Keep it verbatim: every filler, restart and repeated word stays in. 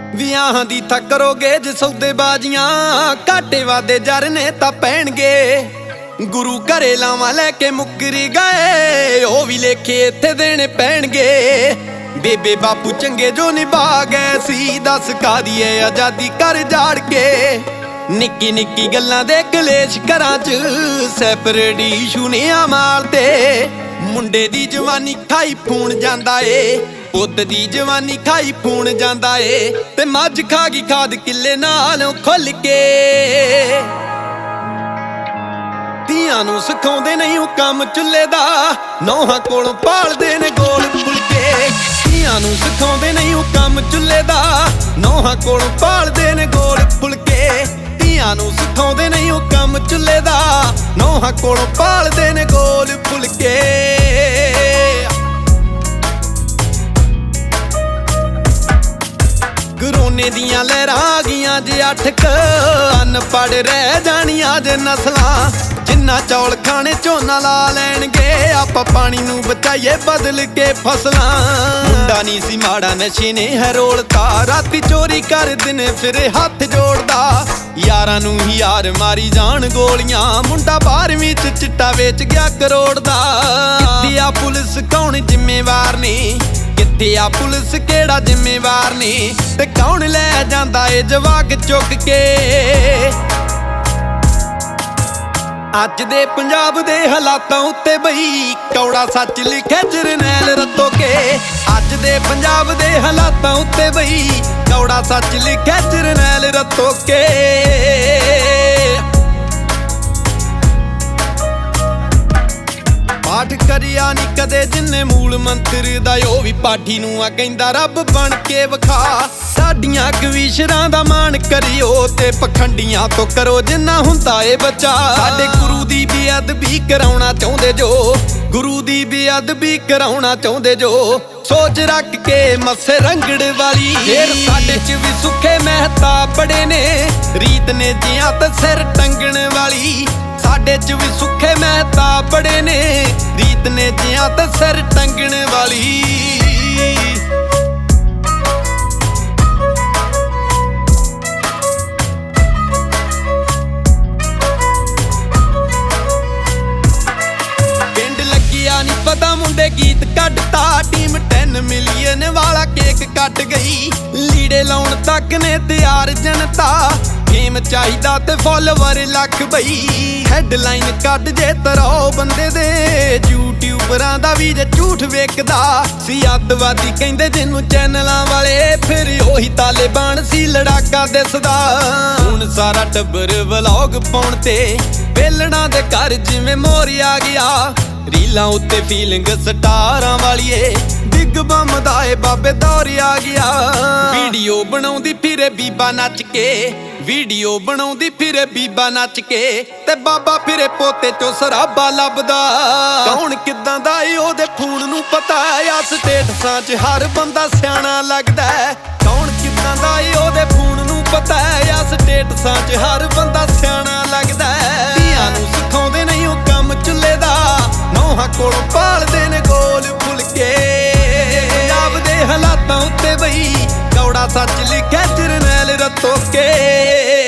ਵਿਆਹਾਂ ਦੀ ਥਾ ਕਰੋਗੇ ਜੇ ਸੌਦੇਬਾਜ਼ੀਆਂ, ਘਾਟੇ ਵਾਦੇ ਜਰ ਨੇ ਤਾਂ ਪੈਣਗੇ। ਗੁਰੂ ਘਰੇ ਲਾਵਾਂ ਲੈ ਕੇ ਮੁੱਕਰੀ ਗਏ, ਉਹ ਵੀ ਲੇਖੇ ਇੱਥੇ ਦੇਣੇ ਪੈਣਗੇ। ਬੇਬੇ ਬਾਪੂ ਚੰਗੇ ਜੋ ਨਿਭਾ ਗਏ ਸੀ, ਦੱਸ ਕਾਦੀ ਏ ਆਜ਼ਾਦੀ ਕਰ ਜਾੜ ਕੇ। ਨਿੱਕੀ ਨਿੱਕੀ ਗੱਲਾਂ ਦੇ ਕਲੇਸ਼ ਘਰਾਂ 'ਚ ਸੈਪਰੇਟ ਇਸ਼ੂ ਨੇ ਆ ਮਾਰਦੇ। ਮੁੰਡੇ ਦੀ ਜਵਾਨੀ ਖਾਈ ਫੂਣ ਜਾਂਦਾ ਏ, ਪੁੱਤ ਦੀ ਜਵਾਨੀ ਖਾਈ ਫੂਣ ਜਾਂਦਾ ਏ। ਤੇ ਮੱਝ ਖਾ ਗਈ ਖਾਦ ਕਿੱਲੇ ਨਾਲੋਂ ਖੁੱਲ ਕੇ। ਧੀਆਂ ਨੂੰ ਸਿਖਾਉਂਦੇ ਨਹੀਂ ਉਹ ਕੰਮ ਚੁੱਲ੍ਹੇ ਦਾ, ਨੌਹਾਂ ਕੋਲੋਂ ਪਾਲਦੇ ਨੇ ਗੋਲ ਫੁਲਕੇ। ਧੀਆਂ ਨੂੰ ਸਿਖਾਉਂਦੇ ਨਹੀਂ ਉਹ ਕੰਮ ਚੁੱਲ੍ਹੇ ਦਾ, ਨੌਹਾਂ ਕੋਲੋਂ ਪਾਲਦੇ ਨੇ ਗੋਲ ਫੁਲਕੇ। ਧੀਆਂ ਨੂੰ ਸਿਖਾਉਂਦੇ ਨਹੀਂ ਉਹ ਕੰਮ ਚੁੱਲ੍ਹੇ ਦਾ, ਨੌਹਾਂ ਕੋਲੋਂ ਪਾਲਦੇ ਨੇ ਗੋਲ ਫੁਲਕੇ। ਕਰੋਨੇ ਦੀਆਂ ਲਹਿਰਾਂ ਆ ਗਈਆਂ ਜੇ ਅੱਠ ਕ, ਅਨਪੜ੍ਹ ਰਹਿ ਜਾਣੀਆਂ ਜੇ ਨਸਲਾਂ। ਜਿੰਨਾ ਚੌਲ ਖਾਣੇ ਝੋਨਾ ਲਾ ਲੈਣਗੇ, ਆਪਾਂ ਪਾਣੀ ਨੂੰ ਬਚਾਈਏ ਬਦਲ ਕੇ ਫਸਲਾਂ। ਮੁੰਡਾ ਨਹੀਂ ਸੀ ਮਾੜਾ ਨਸ਼ੇ ਨੇ ਹੈ ਰੋਲਤਾ, ਰਾਤੀ ਚੋਰੀ ਕਰ ਦਿਨੇ ਫਿਰੇ ਹੱਥ ਜੋੜਦਾ। ਯਾਰਾਂ ਨੂੰ ਹੀ ਯਾਰ ਮਾਰੀ ਜਾਣ ਗੋਲੀਆਂ, ਮੁੰਡਾ ਬਾਰਵੀਂ ਚ ਚਿੱਟਾ ਵੇਚ ਗਿਆ ਕਰੋੜ ਦਾ। ਕਿੱਥੇ ਆ ਪੁਲਿਸ ਕੌਣ ਜ਼ਿੰਮੇਵਾਰ ਨੇ, ਕਿੱਥੇ ਆ ਪੁਲਿਸ ਕਿਹੜਾ ਜ਼ਿੰਮੇਵਾਰ ਨੇ। ਤੇ ਕੌਣ ਲੈ ਜਾਂਦਾ ਏ ਜਵਾਕ ਚੁੱਕ ਕੇ। ਅੱਜ ਦੇ ਪੰਜਾਬ ਦੇ ਹਾਲਾਤਾਂ ਉੱਤੇ ਬਈ ਕੌੜਾ ਸੱਚ ਲਿਖਿਆ ਜਰਨੈਲ ਰੱਤੋ ਕੇ। ਅੱਜ ਦੇ ਪੰਜਾਬ ਦੇ ਹਾਲਾਤਾਂ ਉੱਤੇ ਬਈ ਕੌੜਾ ਸੱਚ ਲਿਖਿਆ ਜਰਨੈਲ ਰੱਤੋ ਕੇ। ਪਾਠ ਕਰਿਆ ਨੀ ਕਦੇ ਜਿੰਨੇ ਮੂਲ ਮੰਤਰ ਦਾ, ਉਹ ਵੀ ਪਾਠੀ ਨੂੰ ਆ ਕਹਿੰਦਾ ਰੱਬ ਬਣ ਕੇ ਵਿਖਾ। ਸਾਡੀਆਂ ਕਵੀਸ਼ਰਾਂ ਦਾ ਮਾਣ ਕਰਿਓ, ਤੇ ਪਖੰਡੀਆਂ ਤੋਂ ਕਰੋ ਜਿੰਨਾ ਹੁੰਦਾ ਏ ਬਚਾ। ਸਾਡੇ ਗੁਰੂ ਦੀ ਬੇਅਦਬੀ ਕਰਾਉਣਾ ਚਾਹੁੰਦੇ ਜੋ, ਗੁਰੂ ਦੀ ਬੇਅਦਬੀ ਕਰਾਉਣਾ ਚਾਹੁੰਦੇ ਜੋ। ਸੋਚ ਰੱਖ ਕੇ ਮੱਸੇ ਰੰਗੜ ਵਾਲੀ, ਫੇਰ ਸਾਡੇ ਚ ਵੀ ਸੁੱਖੇ ਮਹਿਤਾ ਬੜੇ ਨੇ, ਰੀਤ ਨੇ ਜੀਆਂ ਤੇ ਸਿਰ ਟੰਗਣ ਵਾਲੀ। ਸਾਡੇ ਚ ਵੀ ਸੁੱਖੇ ਮਹਿਤਾ ਬੜੇ ਨੇ, ਰੀਤ ਨੇ ਜੀਆਂ ਤੇ ਸਿਰ ਟੰਗਣ ਵਾਲੀ। ਪਿੰਡ ਲੱਗਿਆ ਨੀ ਪਤਾ ਮੁੰਡੇ ਗੀਤ ਕੱਢਤਾ, ਟੀਮ ਟੈਨ ਮਿਲੀਅਨ ਵਾਲਾ ਕੇਕ ਕੱਟ ਗਈ। ਲੀੜੇ ਲਾਉਣ ਤੱਕ ਨੇ ਤਿਆਰ ਜਨਤਾ, ਫੇਮ ਚਾਹੀਦਾ ਤੇ ਫੋਲੋਵਰ ਲੱਖ ਬਈ। ਹੈਡਲਾਈਨ ਕੱਢ ਜੇ ਤਰੋ ਬੰਦੇ ਦੇ, ਯੂਟਿਊਬਰਾਂ ਦਾ ਵੀ ਜੇ ਝੂਠ ਵੇਖਦਾ ਸੀ। ਅੱਤਵਾਦੀ ਕਹਿੰਦੇ ਜਿਹਨੂੰ ਚੈਨਲਾਂ ਵਾਲੇ, ਫਿਰ ਉਹੀ ਤਾਲਿਬਾਨ ਸੀ ਲੜਾਕਾ ਦਿਸਦਾ। ਹੁਣ ਸਾਰਾ ਟੱਬਰ ਵਲੌਗ ਪਾਉਣ ਤੇ, ਵੇਲਣਾ ਦੇ ਘਰ ਜਿਵੇਂ ਮੋਰ ਆ ਗਿਆ। ਰੀਲਾਂ ਉੱਤੇ ਫੀਲਿੰਗ ਸਟਾਰਾਂ ਵਾਲੀਏ, ਬਿੱਗ ਬੰਮ ਦਾ ਏ ਬਾਬੇ ਦੌਰ ਆ ਗਿਆ। ਵੀਡੀਓ ਬਣਾਉਂਦੀ ਫਿਰੇ ਬੀਬਾ ਨੱਚ ਕੇ, ਵੀਡੀਓ ਬਣਾਉਂਦੀ ਫਿਰੇ ਬੀਬਾ ਨੱਚ ਕੇ। ਤੇ ਬਾਬਾ ਫਿਰੇ ਪੋਤੇ ਚੋਂ ਸਰਾਬਾ ਲੱਭਦਾ। ਕੌਣ ਕਿੱਦਾਂ ਦਾ ਏ ਉਹਦੇ ਫੋਨ ਨੂੰ ਪਤਾ, ਆ ਸਟੇਟਸਾਂ 'ਚ ਹਰ ਬੰਦਾ ਸਿਆਣਾ ਲੱਗਦਾ। ਕੌਣ ਕਿੱਦਾਂ ਦਾ ਏ ਉਹਦੇ ਫੋਨ ਨੂੰ ਪਤਾ, ਆ ਸਟੇਟਸਾਂ 'ਚ ਹਰ ਬੰਦਾ ਸਿਆਣਾ ਲੱਗਦਾ। ਧੀਆਂ ਨੂੰ ਸਿਖਾਉਂਦੇ ਨਹੀਂ ਉਹ ਕੰਮ ਚੁੱਲ੍ਹੇ ਦਾ, ਨੌਹਾਂ ਕੋਲੋਂ ਪਾਲਦੇ ਨੇ ਗੋਲ ਫੁਲਕੇ। ਪੰਜਾਬ ਦੇ ਹਾਲਾਤਾਂ ਉੱਤੇ ਬਈ ਕੌੜਾ ਸੱਚ ਲਿਖਿਆ ਜਰਨੈਲ ਰੱਤੋ ਕੇ।